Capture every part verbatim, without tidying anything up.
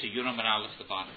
to Yuram and Aleph the bottom.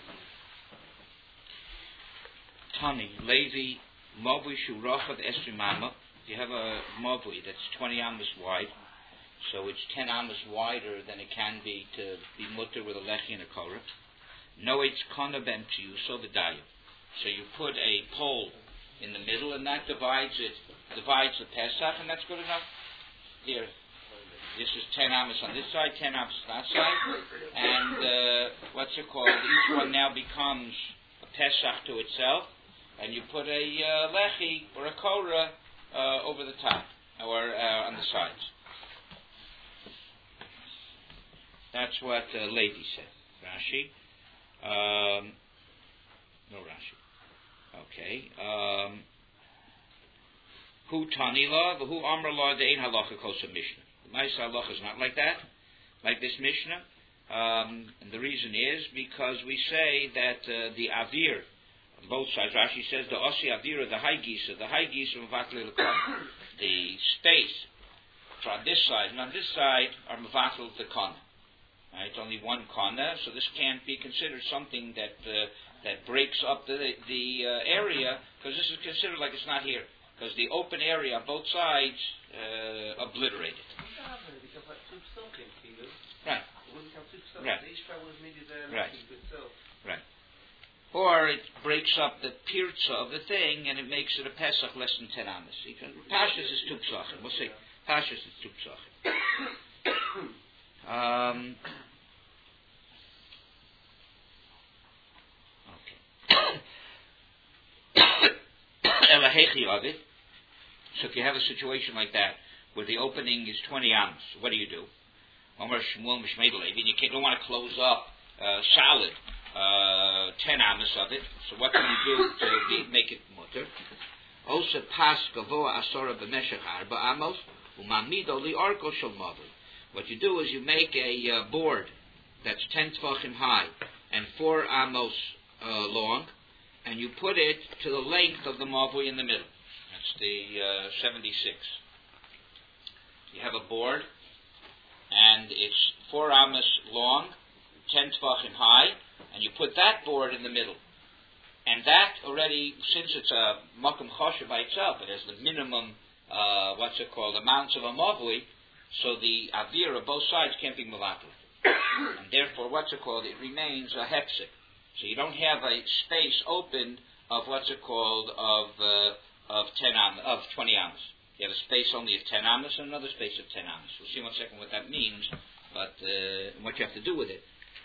Tani, Levi, Mavui Shurachad Esri Mama. You have a Mavui that's twenty amos wide, so it's ten amos wider than it can be to be mutter with a lechi and a korah. No, it's kana ben tiyuso v'dayu. So you put a pole in the middle, and that divides it, divides the Pesach, and that's good enough. Here, this is ten amos on this side, ten amos on that side, and uh, what's it called? Each one now becomes a Pesach to itself, and you put a uh, lechi or a korah uh, over the top or uh, on the sides. That's what uh, Levi said. Rashi. Um, no Rashi. Okay. Um, who tani la, who amr la, the ein halacha kosa mishnah. The nice halacha is not like that, like this mishnah. Um, and the reason is because we say that uh, the avir, on both sides, Rashi says the osi avira, the high gisa, the high gisa mevatel l'kana. The space on this side and on this side are mevatel the kana. Right, only one kana, so this can't be considered something that uh, that breaks up the the uh, area, because this is considered like it's not here, because the open area on both sides uh, obliterated. Right. Right. Right. Right. Or it breaks up the pirza of the thing and it makes it a Pesach less than ten amos. Pashas is two psachim. We'll see. Pashas is two psachim. Um, Elahechi of it. So if you have a situation like that where the opening is twenty amos, what do you do? Omer Shmuel Mishmei Levi, and you don't want to close up uh, solid uh, ten amos of it. So what can you do to be, make it mutter? Osa pas gavoa asora b'meshech arba amos umamido li arko shel mavli. What you do is you make a uh, board that's ten tvachim high and four amos uh, long, and you put it to the length of the mavui in the middle. That's the uh, seventy-six. You have a board, and it's four amos long, ten tvachim high, and you put that board in the middle. And that already, since it's a makom choshev by itself, it has the minimum, uh, what's it called, amounts of a mavui. So the avir of both sides can't be mulatto. And therefore, what's it called? It remains a hepsik. So you don't have a space open of what's it called, of uh, of ten am, of twenty amos. You have a space only of ten amos and another space of ten amos. We'll see in one second what that means, but uh, what you have to do with it.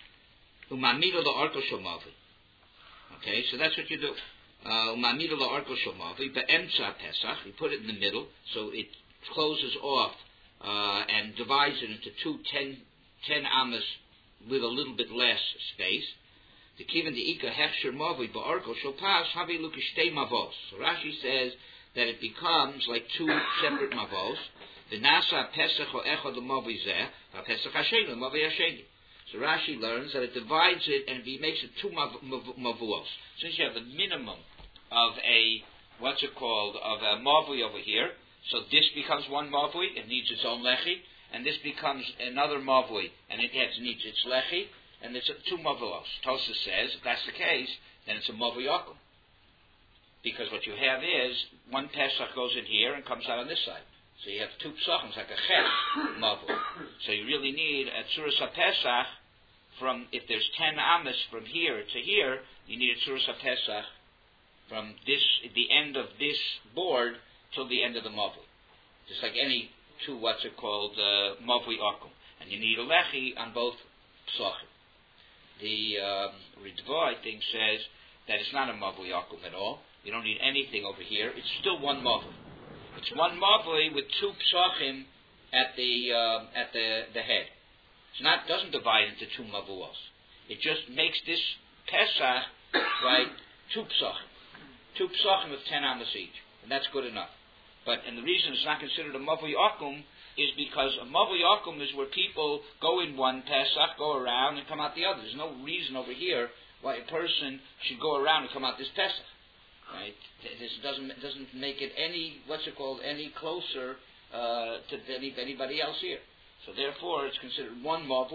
Umamido the arko shomavi. Okay, so that's what you do. Umamido the arko shomavi, be'emtza pesach. You put it in the middle, so it closes off. Uh, and divides it into two ten, ten amos with a little bit less space. The kiven the ika hefsher mavui ba'arko shopas havi lukishtei mavos. So Rashi says that it becomes like two separate mavos. The nasa pesach o echad mavui zeh, ha pesach hasheni mavui hasheni. So Rashi learns that it divides it and it makes it two mav- mav- mavuos. Since you have the minimum of a what's it called of a mavui over here. So this becomes one mavui, it needs its own lechi, and this becomes another mavui, and it has, needs its lechi, and it's a, two mavuos. Tosa says, if that's the case, then it's a mavui akum. Because what you have is, one pesach goes in here and comes out on this side. So you have two pesachim, like a ches mavui. So you really need a tzuras ha-pesach from, if there's ten amos from here to here, you need a tzuras ha-pesach from this, the end of this board, till the end of the mavui. Just like any two, what's it called, uh, mavui akum. And you need a lechi on both psachim. The um, Ritva, I think, says that it's not a mavui akum at all. You don't need anything over here. It's still one mavui. It's one mavui with two psachim at the uh, at the, the head. It's not doesn't divide into two mavuos. It just makes this pesach right two psachim, two psachim with ten amos each, and that's good enough. But, and the reason it's not considered a mavui akum is because a mavui akum is where people go in one Pesach, go around, and come out the other. There's no reason over here why a person should go around and come out this Pesach. Right? This doesn't doesn't make it any, what's it called, any closer uh, to any, anybody else here. So therefore, it's considered one mavui,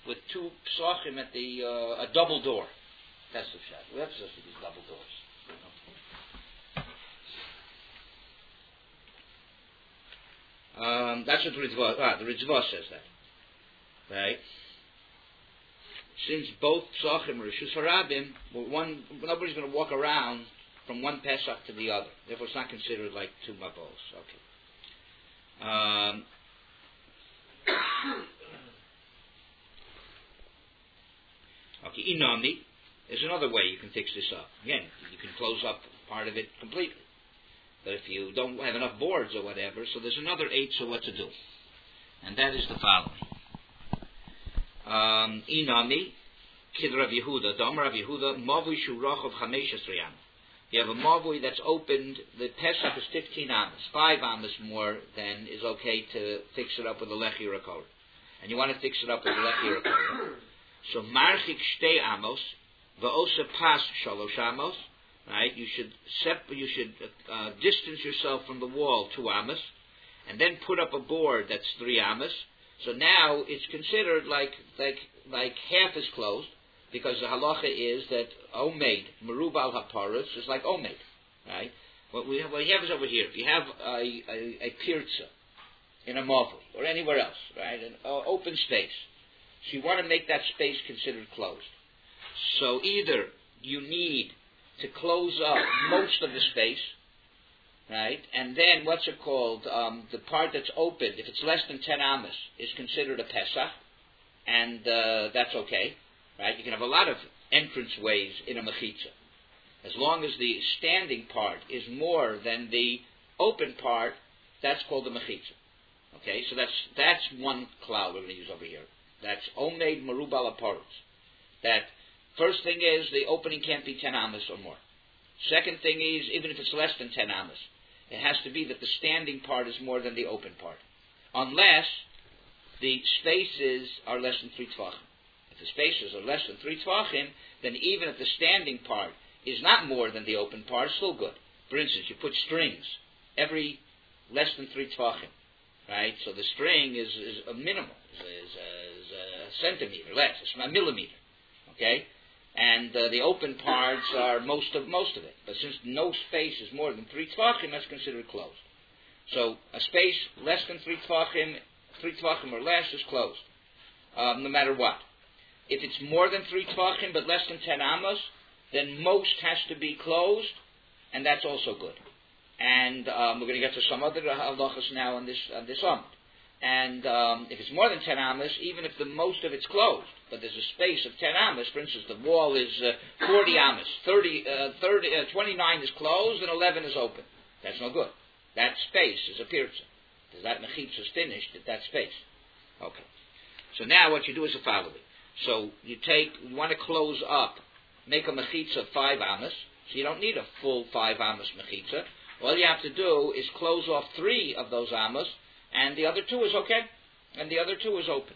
with two psachim at the uh, a double door. That's the pshat. We have supposed to be double doors. Um, that's what the Ritzvah, ah, the Ritzvah says that, right? Since both psachim are Rishus Harabim, well, one nobody's going to walk around from one Pesach to the other. Therefore, it's not considered like two mabos. Okay. Um, okay. Inami. There's another way you can fix this up. Again, you can close up part of it completely. But if you don't have enough boards or whatever, so there's another eight, so what to do? And that is the following. Um, Inami, Kid Rav Yehuda, Dom Rav Yehuda, Mavui Shurach of Chamesh Esriyam. You have a Mavui that's opened, the Pesach is fifteen amas. Five amas more than is okay to fix it up with a Lechi or a Korah. And you want to fix it up with a Lechi or a Korah. So Marchik Shtei Amos, Va'osa Pas Shalosh Amos. Right, you should sep- you should uh, distance yourself from the wall two amas, and then put up a board that's three amas. So now it's considered like like like half is closed, because the halacha is that omeid merubal haparos is like omeid. Right, what we have, what we have is over here. If you have a a, a pirza in a mavli or anywhere else, right, an uh, open space, so you want to make that space considered closed. So either you need to close up most of the space, right? And then what's it called? Um, the part that's open, if it's less than ten amas, is considered a Pesach, and uh, that's okay, right? You can have a lot of entrance ways in a mechitza, as long as the standing part is more than the open part. That's called the mechitza. Okay, so that's that's one cloud we're going to use over here. That's omeid merubal aparos. That. First thing is, the opening can't be ten amas or more. Second thing is, even if it's less than ten amas, it has to be that the standing part is more than the open part. Unless the spaces are less than three tvachim. If the spaces are less than three tvachim, then even if the standing part is not more than the open part, it's still good. For instance, you put strings every less than three tvachim, right? So the string is, is a minimal, is, is, is a centimeter less, it's a millimeter, okay? And uh, the open parts are most of most of it. But since no space is more than three tvachim, that's considered closed. So a space less than three tvachim, three tvachim or less is closed, um, no matter what. If it's more than three tvachim but less than ten amos, then most has to be closed, and that's also good. And um, we're going to get to some other halachas now on this on this amud. And um, if it's more than ten amas, even if the most of it's closed, but there's a space of ten amas, for instance, the wall is uh, forty amas, thirty, uh, thirty, uh, twenty-nine is closed and eleven is open. That's no good. That space is a pirza. Because that mechitza is finished at that space. Okay. So now what you do is the following. So you take, you want to close up, make a mechitza of five amas, so you don't need a full five amas mechitza. All you have to do is close off three of those amas, and the other two is okay, and the other two is open.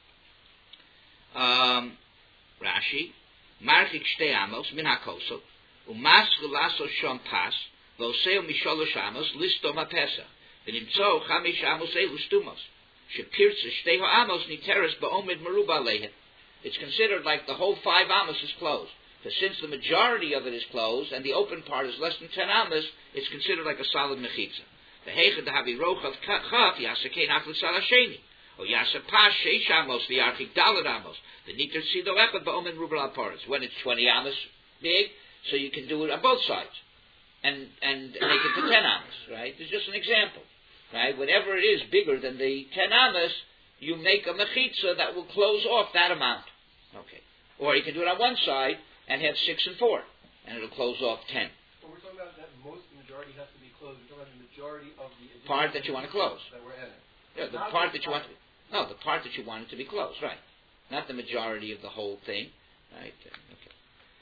Um, Rashi, Marchik Shtei Amos min hakoso, umas gelaso shom pas, v'oseo misholosh amos listom hapesa, v'nimtzo chamish amos elu stumos, shepirtza shtei ha'amos niteres ba'omid meruba lehet. It's considered like the whole five amos is closed. Because since the majority of it is closed, and the open part is less than ten amos, it's considered like a solid mechitza. The heichad havi rochav chaf yasakein afle salasheni. Or yasa pas sheish amos v'yarchik dalad amos. The niter sido echad ba'omen rubel aparis. When it's twenty amos big, so you can do it on both sides. And and make it to ten amos, right? It's just an example, right? Whenever it is bigger than the ten amos, you make a mechitza that will close off that amount. Okay. Or you can do it on one side and have six and four, and it'll close off ten. But we're talking about that most majority has to be closed. We're talking about the majority of the part that you want to close. That we're in. Yeah, the Not part that you want. To, no, the part that you want it to be closed, right? Not the majority of the whole thing, right? Okay.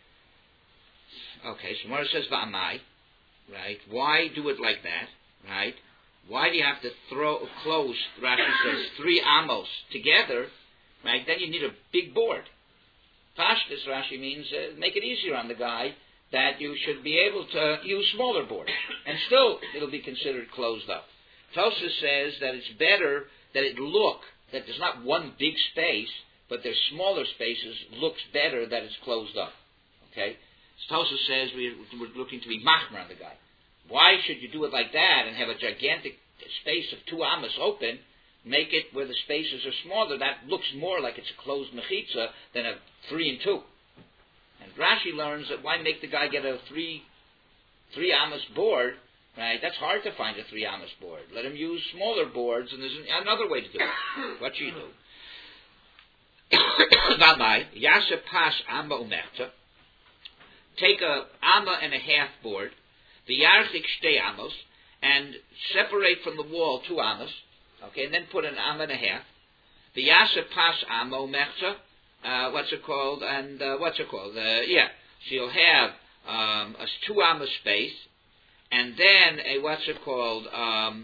Okay. So Mara says va'amai, right? Why do it like that, right? Why do you have to throw close? Rashi says three amos together, right? Then you need a big board. Pashtus, Rashi means uh, make it easier on the guy that you should be able to use smaller boards, and still it'll be considered closed up. Tosfos says that it's better that it look that there's not one big space, but there's smaller spaces, looks better that it's closed up. Okay? Tosa says we, we're looking to be machmer on the guy. Why should you do it like that and have a gigantic space of two amas open, make it where the spaces are smaller? That looks more like it's a closed mechitza than a three and two. And Rashi learns that why make the guy get a three three amas board, right? That's hard to find a three amas board. Let him use smaller boards, and there's another way to do it. What you do? Namai yaseh pas amma umechta. Take a amma and a half board, the yarchik shtei amos, and separate from the wall two amas, okay, and then put an amma and a half. The yaseh pas amma umechta. Uh, what's it called? And uh, what's it called? Uh, yeah. So you'll have um, a two amma space, and then a what's it called? Um,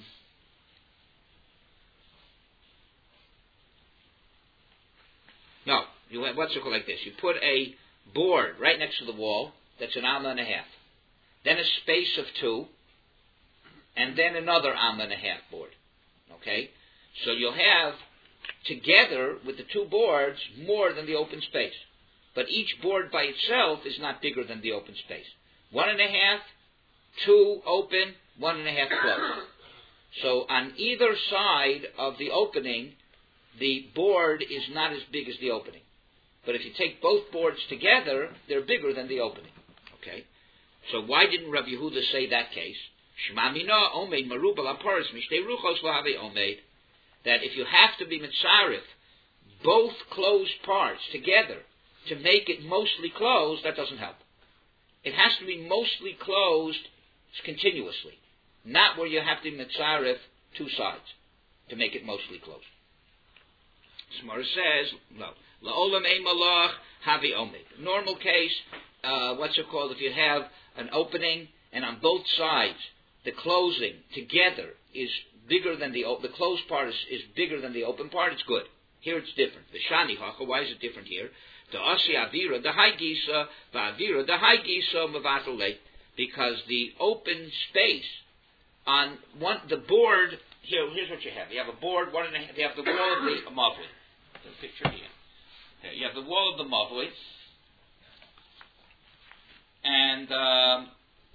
no, you have, what's it called like this? You put a board right next to the wall. That's an amma and a half. Then a space of two, and then another amma and a half board. Okay, so you'll have, together with the two boards, more than the open space. But each board by itself is not bigger than the open space. One and a half, two open, one and a half closed. So on either side of the opening, the board is not as big as the opening. But if you take both boards together, they're bigger than the opening. Okay? So why didn't Rabbi Yehuda say that case? Shema mina omeid marubal aparis mishtei ruchos lo have omeid. That if you have to be mitzarif, both closed parts together to make it mostly closed, that doesn't help. It has to be mostly closed continuously, not where you have to be mitzarif two sides to make it mostly closed. Smara says, no. La'olam ein malach havi omeid. Normal case, uh, what's it called? If you have an opening and on both sides the closing together is bigger than the the closed part is, is bigger than the open part, it's good. Here it's different. The shani hacha, why is it different here? The asi avira, the high gisa, the avira, the high gisa mavatale, because the open space on one the board here. Here's what you have. You have a board, one and a half. You have the wall of the mavli. The picture here. Okay, you have the wall of the mavli, and um,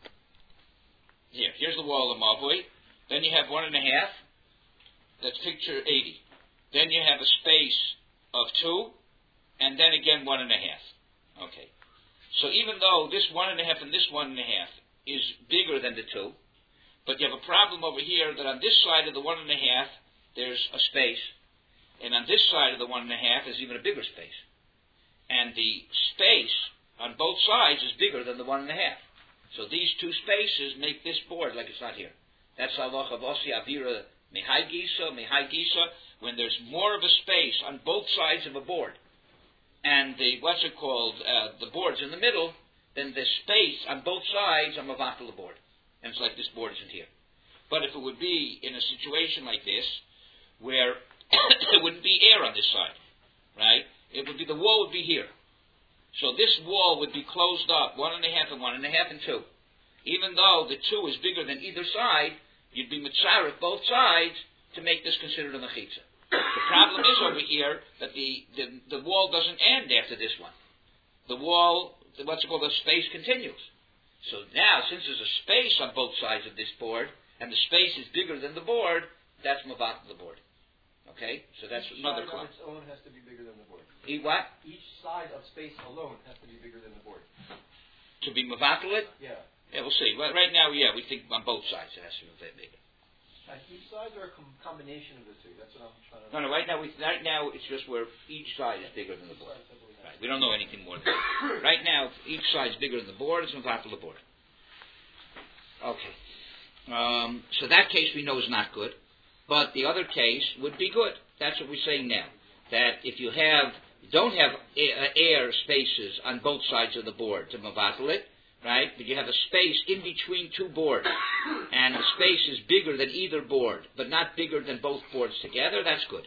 here, here's the wall of the mavli. Then you have one and a half. That's picture eighty. Then you have a space of two, and then again one and a half. Okay. So even though this one and a half and this one and a half is bigger than the two, but you have a problem over here that on this side of the one and a half there's a space, and on this side of the one and a half is even a bigger space. And the space on both sides is bigger than the one and a half. So these two spaces make this board like it's not here. That's halacha of osi avira mehai gisa, mehai gisa, when there's more of a space on both sides of a board, and the what's it called, uh, the board's in the middle, then the space on both sides are mavatal the board, and it's like this board isn't here. But if it would be in a situation like this, where there wouldn't be air on this side, right? It would be the wall would be here, so this wall would be closed up, one and a half and one and a half and two. Even though the two is bigger than either side, you'd be mitzaref both sides to make this considered a mechitza. The problem is over here that the, the, the wall doesn't end after this one. The wall, what's it called, the space continues. So now, since there's a space on both sides of this board, and the space is bigger than the board, that's mavat the board. Okay? So that's Each another side clause. on its own has to be bigger than the board. Each what? Each side of space alone has to be bigger than the board. To be mavatal it? Yeah. Yeah, we'll see. Well, right now, yeah, we think on both sides it has to be a bit bigger. Uh, each side or a com- combination of the two? That's what I'm trying to... No, no, right now, we, right now it's just where each side is bigger than the board. Right, we don't know anything more than that. Right now, each side is bigger than the board, it's mavatal the board. Okay. Um, so that case we know is not good, but the other case would be good. That's what we're saying now. That if you have, don't have air spaces on both sides of the board to mavatal it, right? But you have a space in between two boards, and the space is bigger than either board, but not bigger than both boards together, that's good.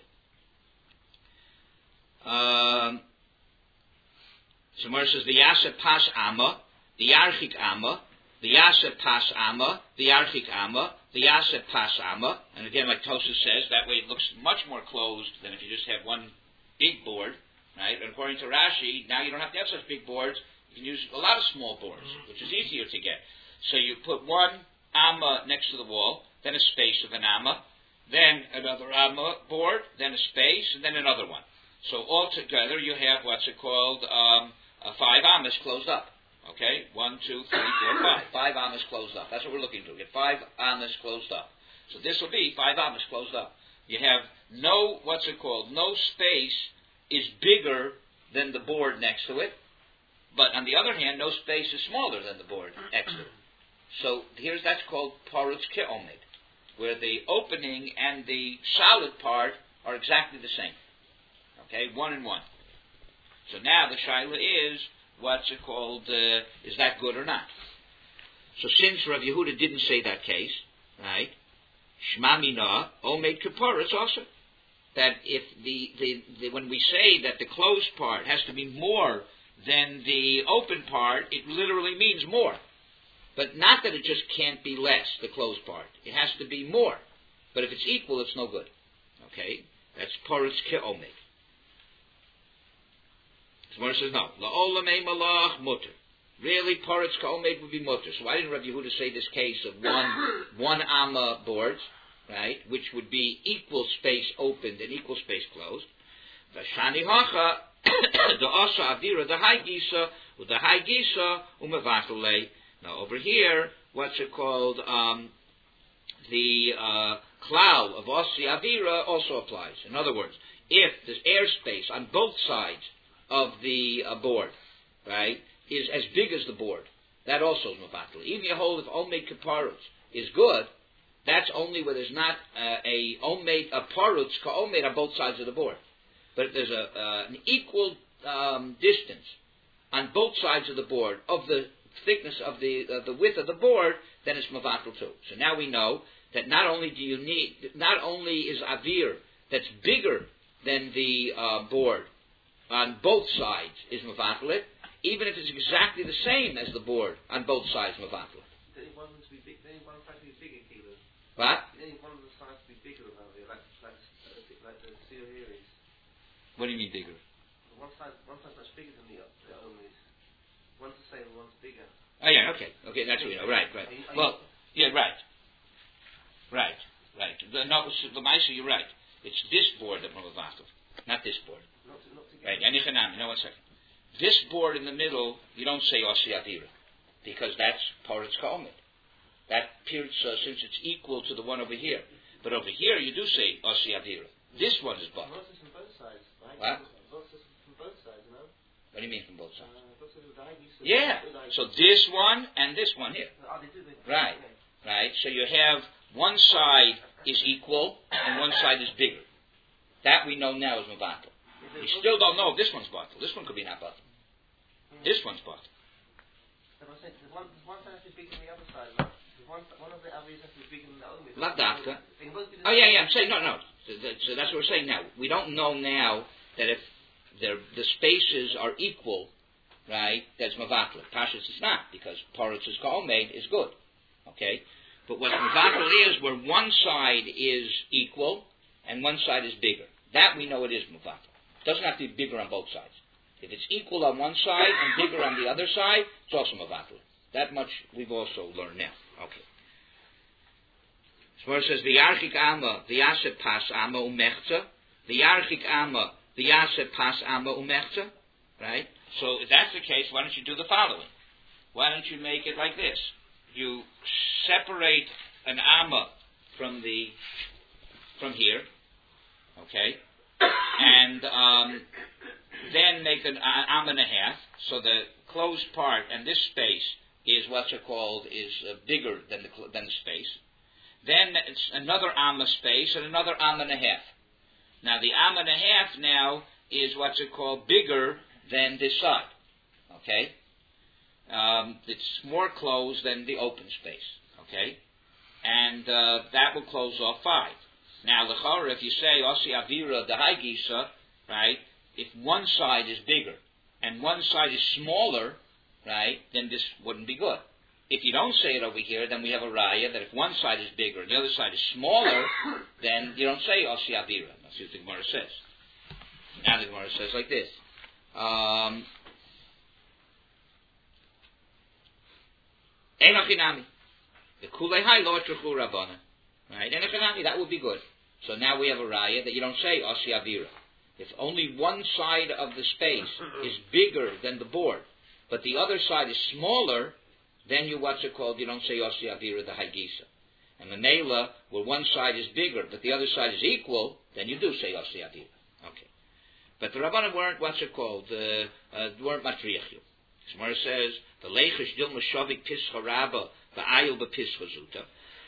Um, so Mara says, the Yaseh pas amma, the Yarchik amma, the Yaseh pas amma, the Yarchik amma, the Yaseh pas amma. And again, like Tosha says, that way it looks much more closed than if you just have one big board. right? And according to Rashi, now you don't have to have such big boards. You can use a lot of small boards, which is easier to get. So you put one amma next to the wall, then a space of an amma, then another amma board, then a space, and then another one. So altogether you have what's it called, um, uh, five ammas closed up. Okay? One, two, three, four, five. Five ammas closed up. That's what we're looking to. Get five ammas closed up. So this will be five ammas closed up. You have no, what's it called, no space is bigger than the board next to it. But on the other hand, no space is smaller than the board next to it. So here's, that's called parutz ke'omed, where the opening and the solid part are exactly the same. Okay, one and one. So now the shaila is, what's it called, uh, is that good or not? So since Rav Yehuda didn't say that case, right, Shma Mina, Omed Kaparitz also, that if the, the, the, when we say that the closed part has to be more than the open part, it literally means more. But not that it just can't be less, the closed part. It has to be more. But if it's equal, it's no good. Okay? That's Paritz Ke'omed. Gemara says no. La'olamei malach mutter. Really, Paritz Ke'omed would be mutter. So why didn't Rabbi Yehuda say this case of one one amma boards, right, which would be equal space opened and equal space closed? V'shani hacha the asa avira the high gisa with the high gisa umevatulei. Now over here, what's it called? Um, the uh, klal of Osi Avira also applies. In other words, if there's airspace on both sides of the uh, board, right, is as big as the board, that also is mavatl. Even you hold if omed kaparutz is good, that's only where there's not uh, a omed a parutz ka omed on both sides of the board. But if there's a uh, an equal um, distance on both sides of the board of the thickness of the uh, the width of the board, then it's mavatl too. So now we know that not only do you need, not only is avir that's bigger than the uh, board on both sides is mavatl it, even if it's exactly the same as the board on both sides mavatl it. Then one to be big. Then one side to be bigger kilos. What? Then one of the sides to be bigger than the other, like like uh, like the seal here is. What do you mean bigger? One side, one side much bigger than the other. Only one's the same, one's bigger. Oh yeah, okay, okay, that's what we know. Right, right. Well, yeah, right, right, right. The, no, the Maisa, you're right. It's this board that we're mavatl, not this board. Not, not right. Anichanam. No, one second. This board in the middle, you don't say Osi Avira, because that's Paritz Ka'omed. That appears uh, since it's equal to the one over here. But over here, you do say Osi Avira. This one is bottom. Moses from both sides, right? What? Moses from both sides, no? What do you mean from both sides? Uh, yeah. So this one and this one here. Oh, they do, they do. Right. Okay. Right. So you have one side is equal and one side is bigger. That we know now is mavatl. We still don't know if this one's bottle. This one could be not bottle. Mm-hmm. This one's bottle. So I said, one, one side has to be bigger than the other side. No? One, one of the avies has to be bigger than the other. Not doctor. Oh yeah, yeah. I'm saying no, no. So, that, so that's what we're saying now. We don't know now that if the spaces are equal, right, that's mavatl. Pashas is not, because parutz is ka'omed is good. Okay? But what mavatl is, where one side is equal and one side is bigger. That we know it is mavatl. It doesn't have to be bigger on both sides. If it's equal on one side and bigger on the other side, it's also mavatl. That much we've also learned now. Okay. So it says, V'yarchik amma, v'yaseh pas amma umechza, v'yarchik amma, v'yaseh pas amma umechza, right? So if that's the case, why don't you do the following? Why don't you make it like this? You separate an amma from the from here, okay, and um, then make an uh, amma and a half. So the closed part and this space is what's it called is uh, bigger than the than the space. Then it's another amma space and another amma and a half. Now the amma and a half now is what's it called bigger than this side, okay? Um, it's more closed than the open space, okay? And uh, that will close off five. Now, l'chara, if you say, Osi Avira, the high gisa, right, if one side is bigger and one side is smaller, right, then this wouldn't be good. If you don't say it over here, then we have a raya that if one side is bigger and the other side is smaller, then you don't say Osi Avira. That's what the Gemara says. Now the Gemara says like this. Um, Enochinami. The kulei hai lo atruchu rabbanan. Right? Enochinami, that would be good. So now we have a raya that you don't say Asi Avira. If only one side of the space is bigger than the board, but the other side is smaller, then you, what's it called, you don't say Asi Avira the Haigisa. And the Mela, where one side is bigger, but the other side is equal, then you do say Asi Avira. Okay. But the Rabbanan weren't, what's it called, uh, uh, weren't Matriach you. Gemara says, the Leichish Dil Mashavik Pischa Rabba, the Ayil Bepischa Zuta.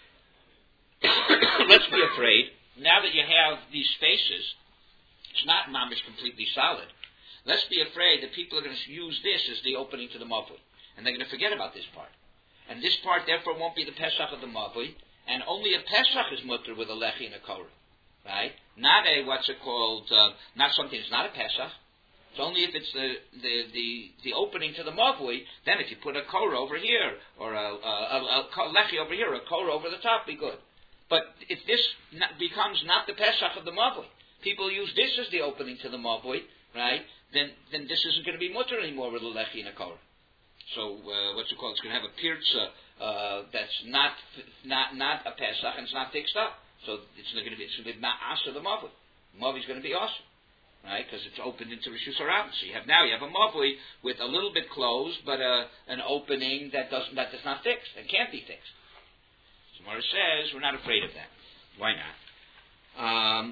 Let's be afraid, now that you have these spaces, it's not mamish completely solid. Let's be afraid that people are going to use this as the opening to the Mavui. And they're going to forget about this part. And this part, therefore, won't be the Pesach of the Mavui. And only a Pesach is mutter with a Lechi and a Korah. Right? Not a, what's it called, uh, not something that's not a Pesach. It's only if it's the, the, the, the opening to the Mavui, then if you put a Korah over here, or a, a, a, a Lechi over here, or a Korah over the top, be good. But if this not, becomes not the Pesach of the Mavui, people use this as the opening to the Mavui, right? Then then this isn't going to be mutter anymore with a Lechi and a Korah. So uh, what's it called? It's going to have a pirza uh, that's not not not a Pesach and it's not fixed up. So it's not going to be it's going to be not asa the Mavui. Mavui is going to be awesome, right? Because it's opened into Rishus Harabim. So you have now you have a Mavui with a little bit closed, but a, an opening that doesn't that is not fixed and can't be fixed. So Mara says we're not afraid of that. Why not? Um,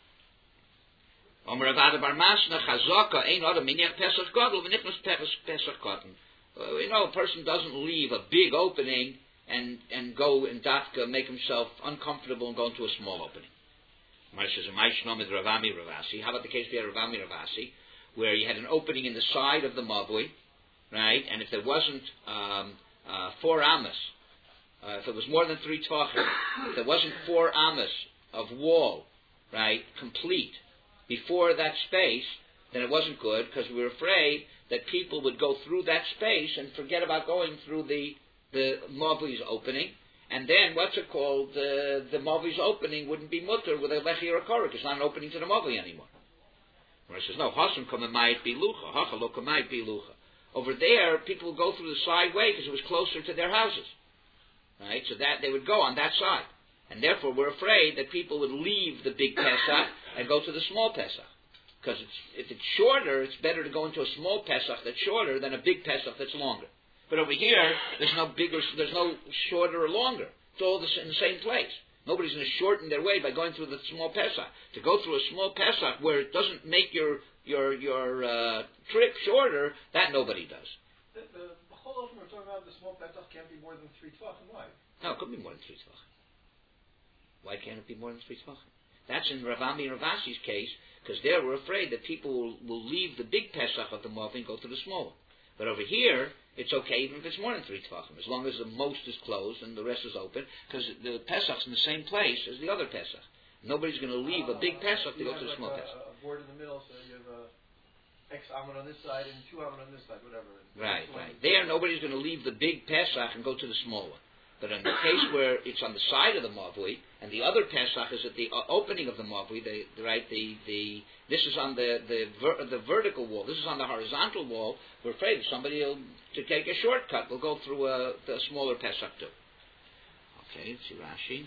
Omer Avada Bar Masna Chazaka ain't other miniach Pesach Gadol v'nichnas Pesach Cotton. You know, a person doesn't leave a big opening and and go in Datka, make himself uncomfortable and go into a small opening. Mar says, "Ma'ishnom Ravami Ravasi." How about the case we had Ravami Ravasi, where you had an opening in the side of the Mavui, right? And if there wasn't um, uh, four amas, uh, if it was more than three tachim, if there wasn't four amas of wall, right, complete before that space, then it wasn't good because we were afraid that people would go through that space and forget about going through the the Mavui's opening, and then what's it called? Uh, the Mavui's opening wouldn't be mutter with a lechi or a korah. It's not an opening to the Mavui anymore. Where it says no, hasam kamayit bilucha, hachalo kamayit bilucha. Over there, people would go through the side way because it was closer to their houses, right? So that they would go on that side. And therefore, we're afraid that people would leave the big Pesach and go to the small Pesach. Because it's, if it's shorter, it's better to go into a small Pesach that's shorter than a big Pesach that's longer. But over here, there's no bigger, there's no shorter or longer. It's all in the same place. Nobody's going to shorten their way by going through the small Pesach. To go through a small Pesach where it doesn't make your your your uh, trip shorter, that nobody does. The, the, the whole of we're talking about, the small Pesach can't be more than three tvachim. Why? No, it could be more than three tvachim. Why can't it be more than three tvachim? That's in Ravami Ravasi's case, because there we're afraid that people will, will leave the big Pesach of the Mav and go to the small one. But over here, it's okay even if it's more than three tvachim, as long as the most is closed and the rest is open, because the Pesach's in the same place as the other Pesach. Nobody's going to leave a big Pesach to go to the like small a, Pesach. a board in the middle, so you have a X amun on this side and two amun on this side, whatever. Right, right. There, nobody's going to leave the big Pesach and go to the small one. But in the case where it's on the side of the Mavui, and the other Pesach is at the uh, opening of the Mavui, the, the, right, the, the, this is on the, the, ver, the vertical wall, this is on the horizontal wall, we're afraid that somebody will, to take a shortcut, will go through a, the smaller Pesach too. Okay, let's see Rashi.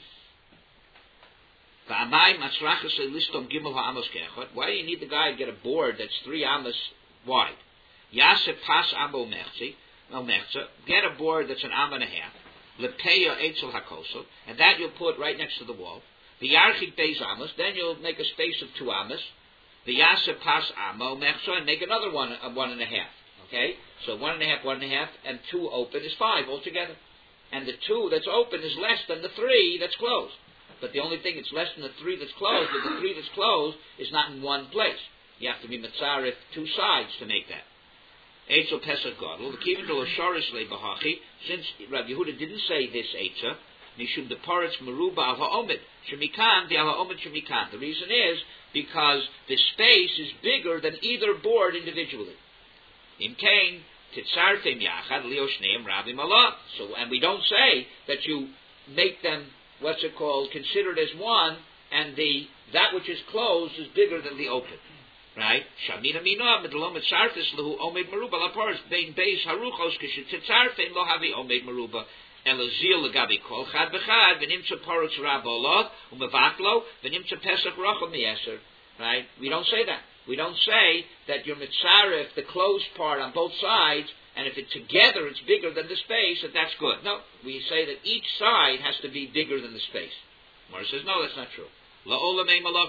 Why do you need the guy to get a board that's three amas wide? Yaseh pas amo mechzi, no mechza, get a board that's an amma and a half. Lepeya etzel hakosel, and that you'll put right next to the wall. The yarchik beis amos, then you'll make a space of two amos. The yaseh pas amo mechza, and make another one, uh, one and a half. Okay, so one and a half, one and a half, and two open is five altogether. And the two that's open is less than the three that's closed. But the only thing that's less than the three that's closed, is the three that's closed is not in one place. You have to be mitzaref two sides to make that. Eitzel Pesach Gadol, the Kivin to Lasharis Lebahachi, since Rabbi Yehuda didn't say this Eitza, Mishum the Paretz Meruba al Ha'omid, Shemikan, the al Ha'omid Shemikan. The reason is because the space is bigger than either board individually. Im Kain, Titzarfim Yachad, Leo Shneim, Rabbi Malah. So, and we don't say that you make them, what's it called, considered as one, and the that which is closed is bigger than the open. Right? Shamina mina midlom etzarfis lehu omed meruba laparis bein beis haruchos kishitzarfin lo havi omed meruba elazil legabi kol chad bechad v'nimtza parutz rabolot umevatlo v'nimtza pesach rachel miyeser. Right? We don't say that. We don't say that you're mitzaref the closed part on both sides, and if it together it's bigger than the space, that that's good. No, we say that each side has to be bigger than the space. Mara says, no, that's not true. Normally,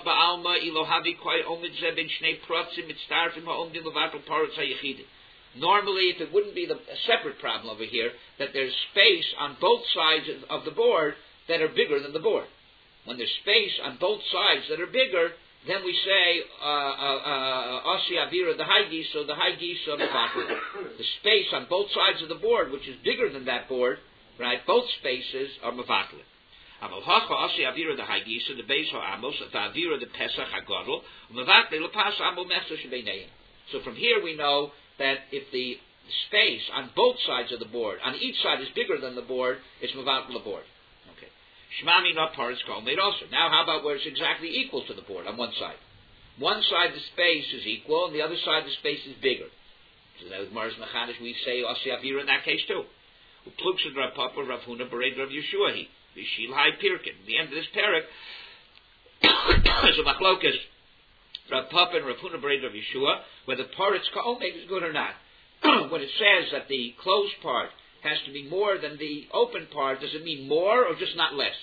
if it wouldn't be the, a separate problem over here, that there's space on both sides of, of the board that are bigger than the board. When there's space on both sides that are bigger, then we say, Asi Avira, the high gisa, the high gisa, the space on both sides of the board, which is bigger than that board, right, both spaces are mevatli. Aval hacha Asi Avira, the high gisa, the beis ha'amos, the Avira, the pesach hagadol, mevatli lepas amo mechsa shebeineim. So from here we know that if the space on both sides of the board, on each side is bigger than the board, it's mevatli the board. Shmami not parts made also. Now, how about where it's exactly equal to the board on one side? One side the space is equal, and the other side the space is bigger. So that with Mars Mechanish we say Asi Avira in that case too. Uplukshad Rav Papa Rav Huna Bered Rav Yeshua he Vishil Hai Pirkin. The end of this parak is a machlokas Rav Papa and Rav Huna Bered Rav Yeshua whether parts ka'omed is good or not. When it says that the closed part has to be more than the open part, does it mean more or just not less?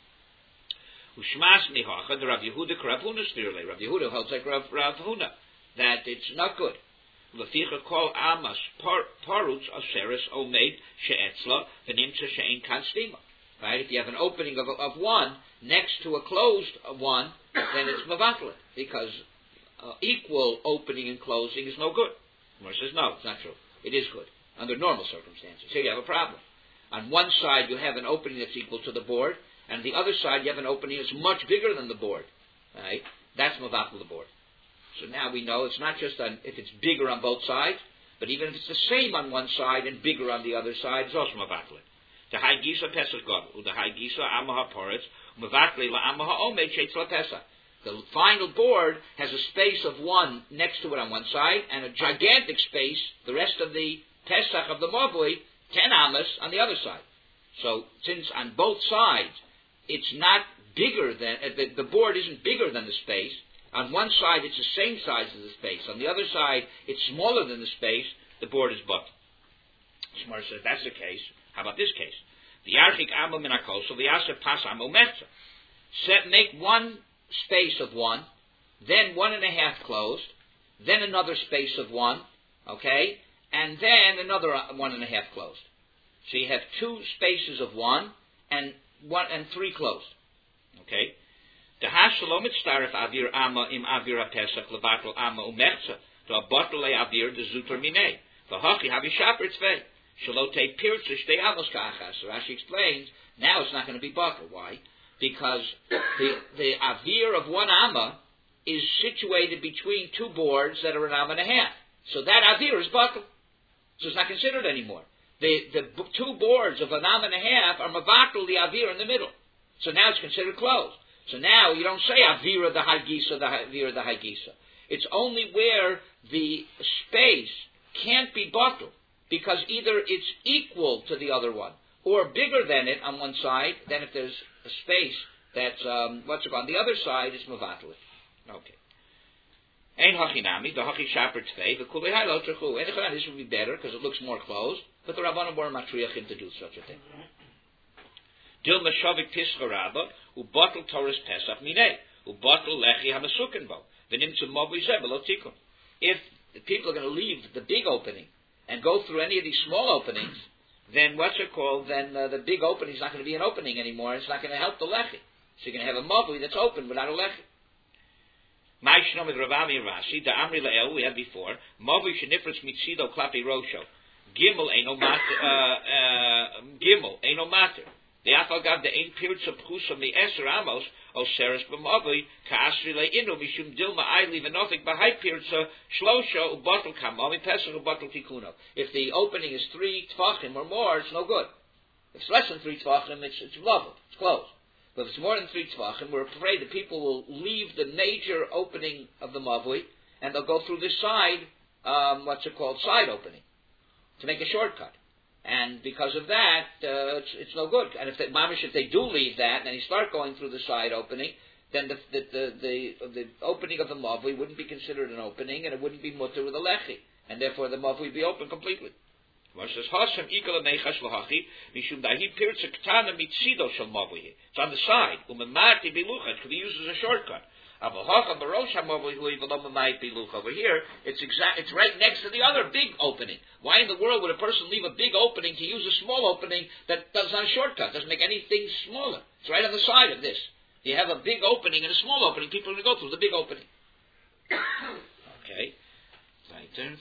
Ushmas nihacha, the Rav Yehuda Rav Huna spiritually. Rav Yehuda holds like Rav, Rav Huna, that it's not good. Leficha kol amas parutz aseres omeid she'etzla v'nimtza she'ein kan stima. Right? If you have an opening of, of one next to a closed one, then it's mevatlet, because uh, equal opening and closing is no good. Gemara says no, it's not true. It is good under normal circumstances. Here you have a problem. On one side you have an opening that's equal to the board, and on the other side you have an opening that's much bigger than the board. Right? That's mevatl the board. So now we know it's not just on, if it's bigger on both sides, but even if it's the same on one side and bigger on the other side, it's also mevatl. The high gisa pesach god, the high gisa amaha poretz, mevatli la amaha omed sheitz la pesach. The final board has a space of one next to it on one side, and a gigantic space, the rest of the Pesach of the Mavui, ten amas on the other side. So, since on both sides it's not bigger than, uh, the, the board isn't bigger than the space, on one side it's the same size as the space, on the other side it's smaller than the space, the board is but. Shmar says, that's the case. How about this case? The Yarchik Amo Minakos, so the Yasef Pas Amo Mechza. Set, make one space of one, then one and a half closed, then another space of one, okay, and then another one and a half closed. So you have two spaces of one and one and three closed. Okay? The hashalom starif avir ama im avir pesach levatel ama umechza to abatel avir de zuter minei. The hachi havi shaper tzvei shalote pirtza shtei amos ka'achas. So Rashi explains now it's not going to be batel. Why? Because the the avir of one amma is situated between two boards that are an amma and a half. So that avir is batel. So it's not considered anymore. The the b- two boards of an am and a half are mavakel the avir in the middle. So now it's considered closed. So now you don't say avira the hagisa, the avira the hagisa. It's only where the space can't be batel, because either it's equal to the other one or bigger than it on one side. Then if there's a space that's um, what's it on the other side, it's mavakel. Okay. Ein hachinami, the hachi shaper tvei, the kulei hai lo trechu. Ein hachinami, this would be better because it looks more closed, but the Rabbanim were matriachim to do such a thing. Dil meshavik tischa rabba, u bottle Torah's pesach minei, u bottle lechi hamasukin bo, v'nim tzum mobu zeh below tikkun. If the people are going to leave the big opening and go through any of these small openings, then what's it called? Then uh, the big opening is not going to be an opening anymore. It's not going to help the lechi. So you're going to have a mobu that's open without a lechi. Ma'ishnom with Ravami and Rashi, the Amri Le'el we had before, Movi Shenifritz Mitzido Klapi Rosho, Gimel Eino Mater, Gimel Eino Mater. The Afagav the Ein Pirtz of Pchusa Mi Eser Amos, O Seres B'Movi, Ka'asri Le'inu, Mishum Dilma Aili Venofik Bahai Pirtza, Shlosho, Ubotel Kamomi Pesach, Ubotel Tikuno. If the opening is three Tvachim or more, it's no good. If it's less than three Tvachim, it's, it's level, it's closed. But if it's more than three Tvachim, we're afraid that people will leave the major opening of the Mavui and they'll go through this side, um, what's it called, side opening, to make a shortcut. And because of that, uh, it's, it's no good. And if they, mamish, if they do leave that, and they start going through the side opening, then the the the, the, the opening of the mavui wouldn't be considered an opening, and it wouldn't be mutter with a lechi, and therefore the mavui would be open completely. It's on the side. It could be used as a shortcut. Over here, it's exact. It's right next to the other big opening. Why in the world would a person leave a big opening to use a small opening that does not a shortcut? Doesn't make anything smaller. It's right on the side of this. You have a big opening and a small opening. People are going to go through the big opening. Okay, right there.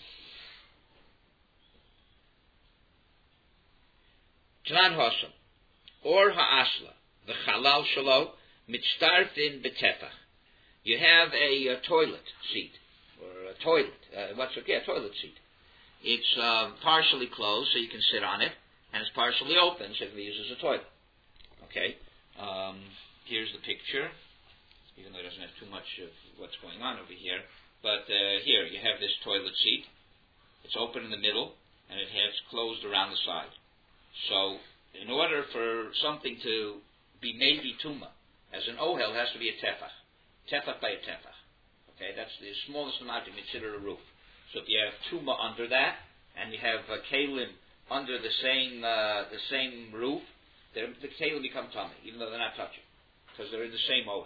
Tlan Hossam, or Ha'asla, the Chalal Shalo, Mitztarfin Betefach. You have a, a toilet seat, or a toilet, uh, what's it? Yeah, toilet seat. It's uh, partially closed, so you can sit on it, and it's partially open, so it can be used as a toilet. Okay, um, here's the picture, even though it doesn't have too much of what's going on over here. But uh, here, you have this toilet seat. It's open in the middle, and it has closed around the side. So, in order for something to be made bituma, as an ohel, it has to be a tefach. Tefach by a tefach. Okay, that's the smallest amount you consider a roof. So if you have tuma under that, and you have uh, kalim under the same uh, the same roof, the kalim become tummy, even though they're not touching, because they're in the same ohel.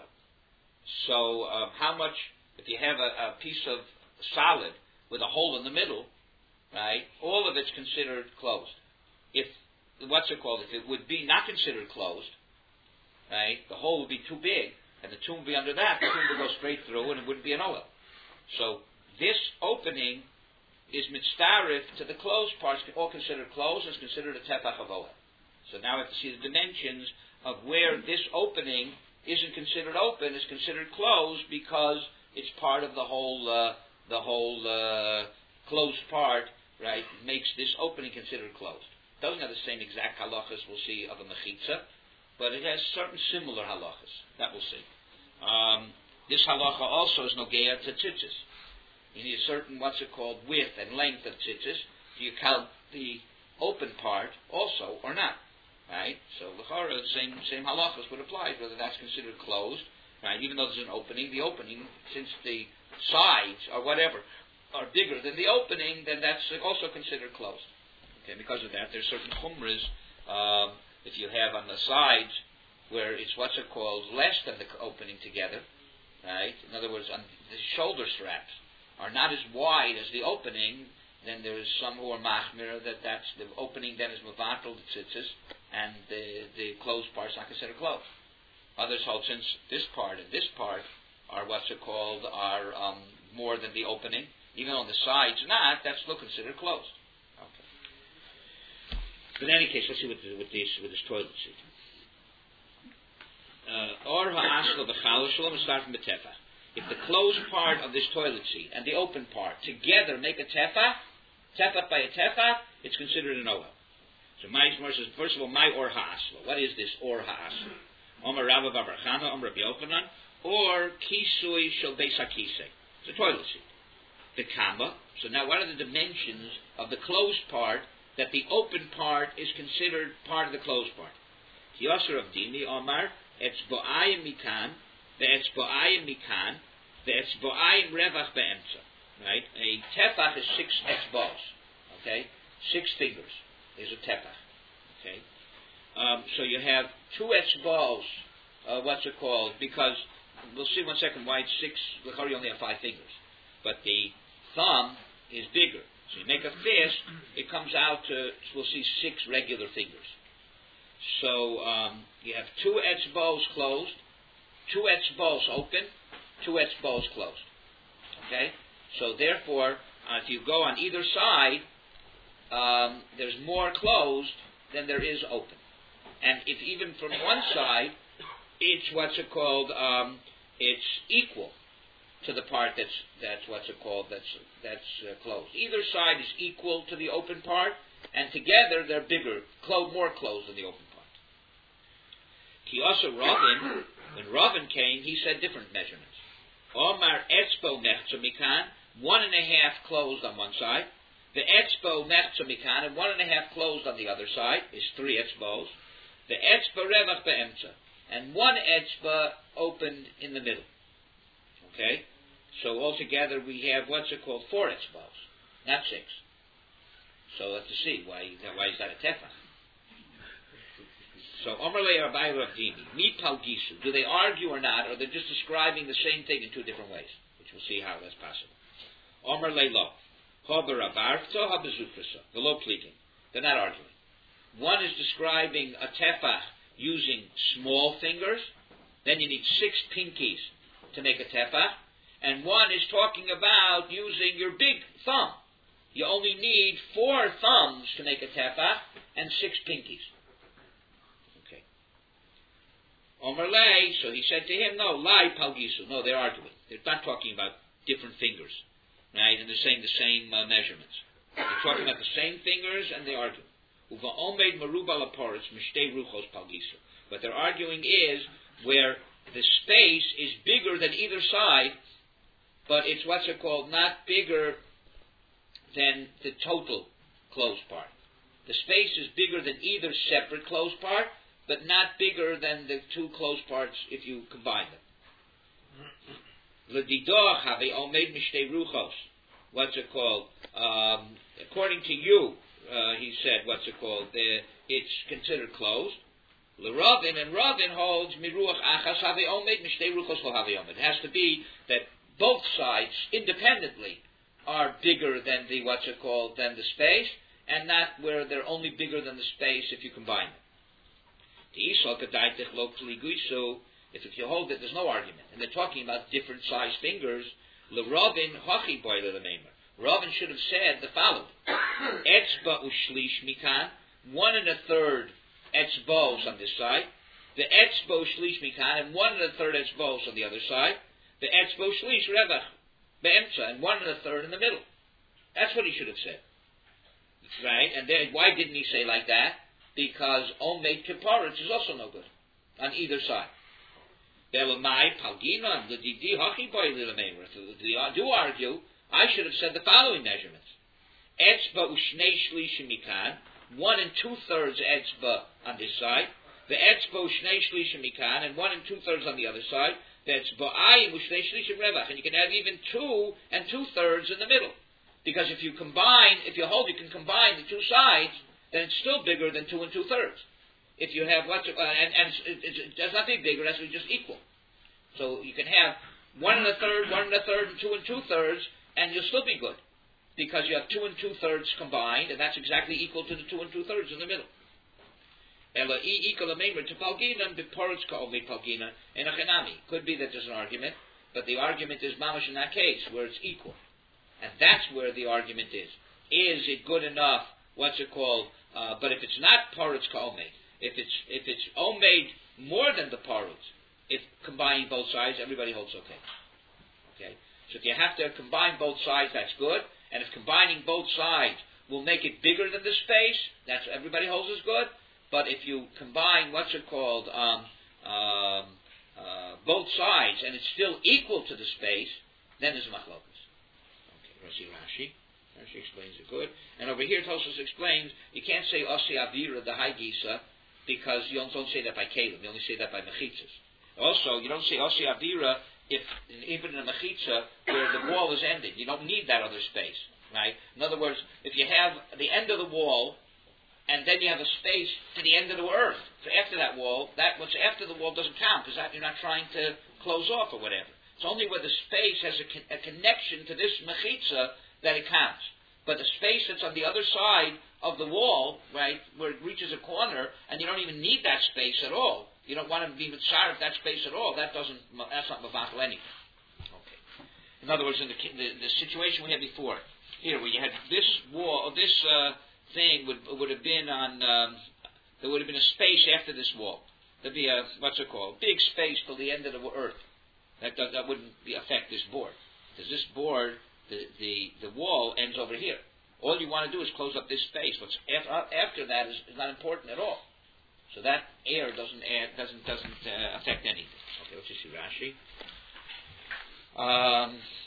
So, uh, how much, if you have a, a piece of solid with a hole in the middle, right, all of it's considered closed. If what's it called? If it would be not considered closed, right, the hole would be too big, and the tomb would be under that, the tomb would go straight through, and it wouldn't be an ohel. So this opening is mitzdarif to the closed parts, all considered closed, and is considered a tefach of ohel. So now we have to see the dimensions of where this opening isn't considered open, is considered closed, because it's part of the whole, uh, the whole uh, closed part, right, makes this opening considered closed. Doesn't have the same exact halachas we'll see of a mechitza, but it has certain similar halachas. That we'll see. Um, this halacha also is nogeya to tzitzis. You need a certain, what's it called, width and length of tzitzis. Do you count the open part also or not? Right? So l'chara, the same same halachas would apply, whether that's considered closed. Right? Even though there's an opening, the opening, since the sides or whatever are bigger than the opening, then that's also considered closed. Okay, because of that, there's certain chumras, um, if you have on the sides, where it's what's it called, less than the opening together, right? In other words, on the shoulder straps are not as wide as the opening, then there's some who are machmir that that's the opening then is mevatel the tzitzis, and the, the closed part's not considered closed. Others hold since this part and this part are what's it called, are um, more than the opening, even on the sides not, that's still considered closed. But in any case, let's see what the, with this with this toilet seat. Or ha'asla b'chalal shalom start from the tefach. If the closed part of this toilet seat and the open part together make a tefach, tefach by a tefach, it's considered an ohel. So my says, first of all, my or ha'asla. What is this or ha'asla? Omer Rabba Bar Chana, Omer Rabbi Yochanan, or kisui shel beis hakisei. It's a toilet seat. The kama. So now, what are the dimensions of the closed part? That the open part is considered part of the closed part. Yosser of Dimi Omar, etzbo'ayim mikan, the etzbo'ayim mikan, the etzbo'ayim revach be'emtza. Right? A tefach is six etzbos. Okay? Six fingers is a tefach. Okay? Um, so you have two etzbos, uh, what's it called? Because, we'll see in one second why it's six, you only have five fingers. But the thumb is bigger. So you make a fist, it comes out to, we'll see, six regular fingers. So um, you have two etzbos closed, two etzbos open, two etzbos closed. Okay? So therefore, uh, if you go on either side, um, there's more closed than there is open. And if even from one side, it's what's it called, um, it's equal to the part that's that's what's it called that's that's uh, closed. Either side is equal to the open part, and together they're bigger, clo- more closed than the open part. Ki also Ravin, when Ravin came, he said different measurements. Omar etzbo mechza mikan one and a half closed on one side. The etzbo mechza mikan, and one and a half closed on the other side, is three etzbos. The etzba revach be'emtza, and one etzba opened in the middle. Okay? So altogether we have, what's it called, four etzbos, not six. So let's see, why, why is that a tefach? So, Omer le Rabbi Rav Dimi, mi palgisu. Do they argue or not, or they're just describing the same thing in two different ways, which we'll see how that's possible. Omer le lo, ha berabarto, ha bezufrasa. The lo pleading. They're not arguing. One is describing a tefach using small fingers, then you need six pinkies to make a tefach, and one is talking about using your big thumb. You only need four thumbs to make a tefach, and six pinkies. Omer lei, so he said to him, no, lai palgisu. No, they're arguing. They're not talking about different fingers, right? And they're saying the same uh, measurements. They're talking about the same fingers, and they argue. Uva omed maruba laporitz mishtei ruchos palgisu. What they're arguing is where the space is bigger than either side, but it's what's it called, not bigger than the total closed part. The space is bigger than either separate closed part, but not bigger than the two closed parts if you combine them. L'didoch have omed mishtei ruchos. What's it called? Um, according to you, uh, he said, what's it called? The, it's considered closed. L'Ravin, and Ravin holds miruach achas have omed mishtei ruchos lo have omed. It has to be that both sides independently are bigger than the, what's it called, than the space, and not where they're only bigger than the space if you combine them. If, if you hold that there's no argument, and they're talking about different sized fingers, l'Ravin hachi boy l'leimer. Ravin should have said the following: etzba ushlish mikan, one and a third etzbos on this side, the etzbo shlish mikan, and one and a third etzbos on the other side, the etzbo shlish revach be'emtza, and one and a third in the middle. That's what he should have said, right? And then why didn't he say like that? Because omed kiparitz is also no good on either side. If I do argue, I should have said the following measurements: etzba ushnei shlishim mikan, one and two thirds etzba on this side, the etzba ushnei shlishim mikan, and one and two thirds on the other side. The etzba ayim ushnei shlishim revach, and you can have even two and two thirds in the middle, because if you combine, if you hold, you can combine the two sides, then it's still bigger than two and two thirds. If you have what's uh, and, and it, it, it does not be bigger, it has to be just equal. So you can have one and a third, one and a third, and two and two thirds, and you'll still be good, because you have two and two thirds combined, and that's exactly equal to the two and two thirds in the middle. Could be that there's an argument, but the argument is mamash in that case where it's equal, and that's where the argument is. Is it good enough? What's it called? Uh, but if it's not parutz ka'omed, if it's if it's omed more than the parutz, if combining both sides, everybody holds okay. Okay. So if you have to combine both sides, that's good. And if combining both sides will make it bigger than the space, that's everybody holds is good. But if you combine what's it called um, um, uh, both sides and it's still equal to the space, then there's a machlokas. Okay. Rashi Rashi. Rashi explains it good. And over here, Tosfos explains, you can't say Osi Avira, the high Gisa, because you don't, don't say that by Kalim. You only say that by Mechitzas. Also, you don't say Osi Avira if, even in a Mechitza, where the wall is ending. You don't need that other space, right? In other words, if you have the end of the wall, and then you have a space to the end of the earth, so after that wall, that what's after the wall doesn't count, because that you're not trying to close off or whatever. It's only where the space has a, a connection to this Mechitza that it counts. But the space that's on the other side of the wall, right, where it reaches a corner, and you don't even need that space at all. You don't want to be mitzar of that space at all. That doesn't. That's not mavachel anything. Okay. In other words, in the, the the situation we had before, here where you had this wall, this uh, thing would would have been on. Um, there would have been a space after this wall. There'd be a what's it called? Big space till the end of the earth. That that, that wouldn't be, affect this board, because this board. The, the the wall ends over here. All you want to do is close up this space. What's after, after that is, is not important at all. So that air doesn't air, doesn't doesn't uh, affect anything. Okay, let's just see Rashi. Um,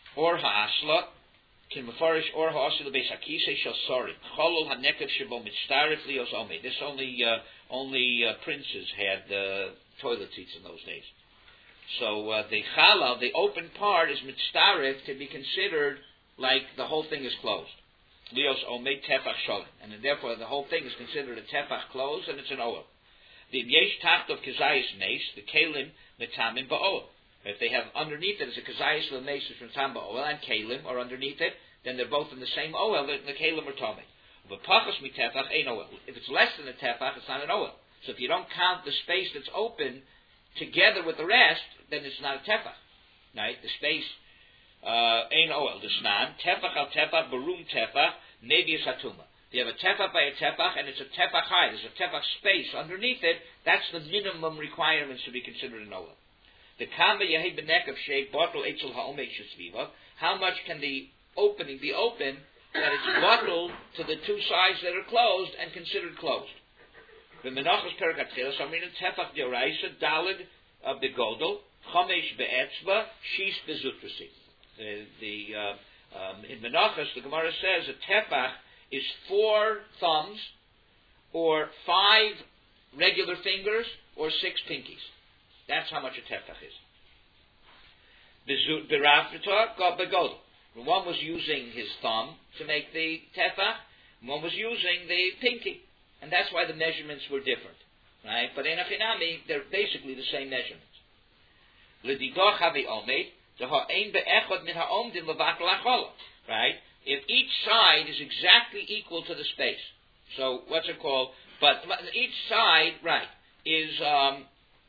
or ha'asla, kin mefarish or ha'asla beis hakisei shel sorim. Cholol hanekev shebo mitztarif lios omei. This only uh, only uh, princes had uh, toilet seats in those days. So uh, the chalal, the open part, is mitztarif to be considered like the whole thing is closed. Lios omei tefach sholem, and therefore the whole thing is considered a tefach closed, and it's an oil. The yesh tacht of kazayis nes, the kalim metamim ba'ol. If they have underneath it is a kazayis l'nes from tam ba'ol and kalim are underneath it, then they're both in the same oil. The kalim are tamei. But pachos mitefach ain't oil. If it's less than a tefach, it's not an oil. So if you don't count the space that's open together with the rest, then it's not a tefach. Right? The space uh, ain't oil. The snan tefach al tefach barum tefach nebius hatuma. You have a tefach by a tefach, and it's a tefach high. There's a tefach space underneath it. That's the minimum requirements to be considered an oil. The kamba yehi benekav sheik bottle etzel ha'omei shesviva. How much can the opening be open that it's bottled to the two sides that are closed and considered closed? The menachos perakatchilas. I mean, tefach dioraisa dalid of the godel chomesh beetzva shis bezutrasi. The the uh, um, in menachos the Gemara says a tefach is four thumbs, or five regular fingers, or six pinkies. That's how much a tefach is. One was using his thumb to make the tefach, one was using the pinky, and that's why the measurements were different, right? But in Achinami, they're basically the same measurements. Right? If each side is exactly equal to the space, so what's it called? But each side, right, is um,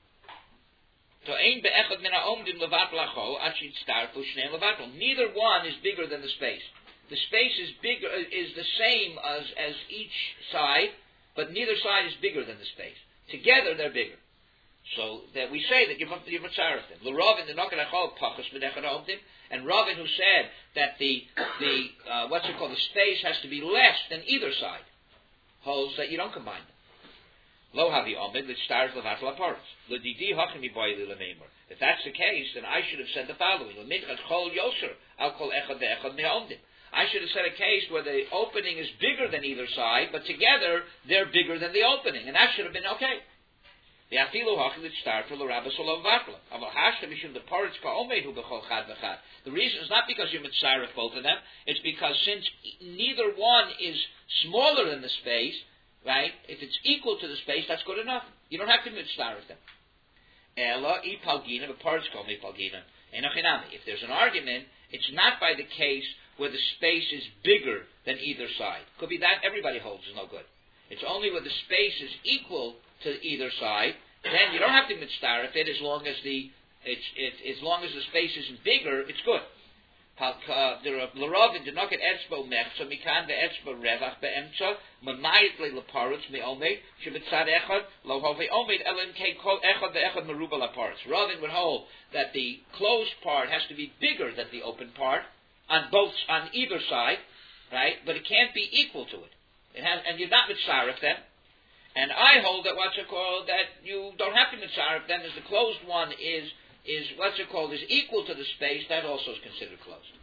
neither one is bigger than the space. The space is bigger, is the same as as each side, but neither side is bigger than the space. Together, they're bigger. So that we say that you're mitzaref them. L'Ravin, they're not going to hold pachos medechad omdim. And Ravin, who said that the the uh, what's it called, the space has to be less than either side, holds that you don't combine them. Lo havi omid l'stars levat laparos l'didi hachmi boili l'meimer. If that's the case, then I should have said the following: l'minchad chol yoser al kol echad ve'echad me'omdim. I should have said a case where the opening is bigger than either side, but together they're bigger than the opening, and that should have been okay. The afilu hachli l'star for l'rabbis olav vatla. Aval hashta mishum the parts ka'omehu b'chol chad v'chad. The reason is not because you're mitzaref both of them. It's because since neither one is smaller than the space, right? If it's equal to the space, that's good enough. You don't have to mitzaref them. Ela I palgina, the parts ka'omei palgina. Enochinami. If there's an argument, it's not by the case where the space is bigger than either side. Could be that everybody holds is no good. It's only where the space is equal to either side, then you don't have to mitzaref it as long as the it's it, as long as the space isn't bigger, it's good. The L'Ravin did not get etzbo mechza mikan the etzbo revach beemtza mamayit le'laparutz me'omed shebetzad echad lo hove omed elim kei kol echad ve'echad meruba laparutz. Ravin would hold that the closed part has to be bigger than the open part on both on either side, right? But it can't be equal to it. It has, and you're not mitzaref them. And I hold that what's it called, that you don't have to mitzaref them, as the closed one is, is what's it called, is equal to the space, that also is considered closed.